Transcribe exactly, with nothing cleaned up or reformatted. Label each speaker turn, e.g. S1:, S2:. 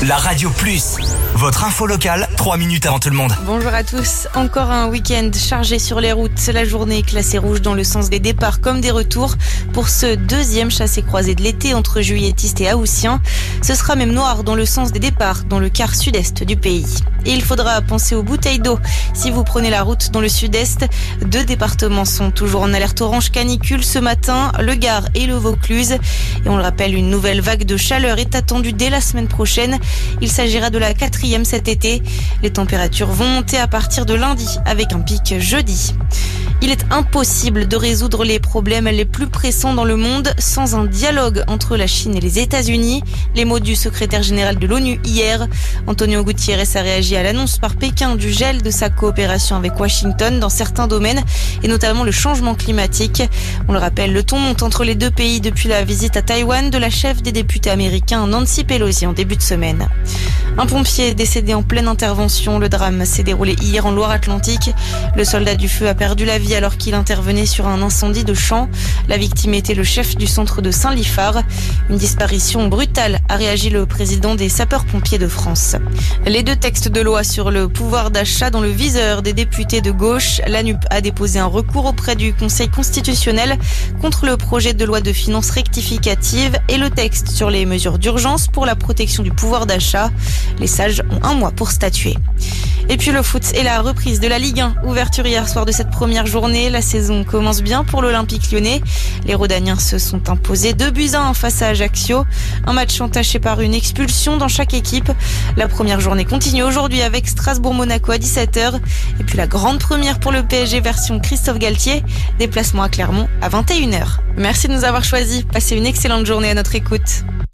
S1: La Radio Plus, votre info locale, trois minutes avant tout le monde.
S2: Bonjour à tous. Encore un week-end chargé sur les routes. La journée est classée rouge dans le sens des départs comme des retours pour ce deuxième chassé-croisé de l'été entre juilletistes et haussiens. Ce sera même noir dans le sens des départs dans le quart sud-est du pays. Et il faudra penser aux bouteilles d'eau si vous prenez la route dans le sud-est. Deux départements sont toujours en alerte orange canicule ce matin, le Gard et le Vaucluse. Et on le rappelle, une nouvelle vague de chaleur est attendue dès la semaine prochaine. Il s'agira de la quatrième cet été. Les températures vont monter à partir de lundi avec un pic jeudi. Il est impossible de résoudre les problèmes les plus pressants dans le monde sans un dialogue entre la Chine et les États-Unis. Les mots du secrétaire général de l'ONU hier. Antonio Guterres a réagi à l'annonce par Pékin du gel de sa coopération avec Washington dans certains domaines et notamment le changement climatique. On le rappelle, le ton monte entre les deux pays depuis la visite à Taïwan de la chef des députés américains Nancy Pelosi en début de semaine. Un pompier est décédé en pleine intervention. Le drame s'est déroulé hier en Loire-Atlantique. Le soldat du feu a perdu la vie alors qu'il intervenait sur un incendie de champ. La victime était le chef du centre de Saint-Liphard. Une disparition brutale, a réagi le président des sapeurs-pompiers de France. Les deux textes de loi sur le pouvoir d'achat dans le viseur des députés de gauche. La N U P a déposé un recours auprès du Conseil constitutionnel contre le projet de loi de finances rectificative et le texte sur les mesures d'urgence pour la protection du pouvoir d'achat. Les sages ont un mois pour statuer. Et puis le foot et la reprise de la Ligue un. Ouverture hier soir de cette première journée. La saison commence bien pour l'Olympique lyonnais. Les Rodaniens se sont imposés deux buts à un face à Ajaccio. Un match entaché par une expulsion dans chaque équipe. La première journée continue aujourd'hui avec Strasbourg-Monaco à dix-sept heures. Et puis la grande première pour le P S G version Christophe Galtier. Déplacement à Clermont à vingt et une heures. Merci de nous avoir choisis. Passez une excellente journée à notre écoute.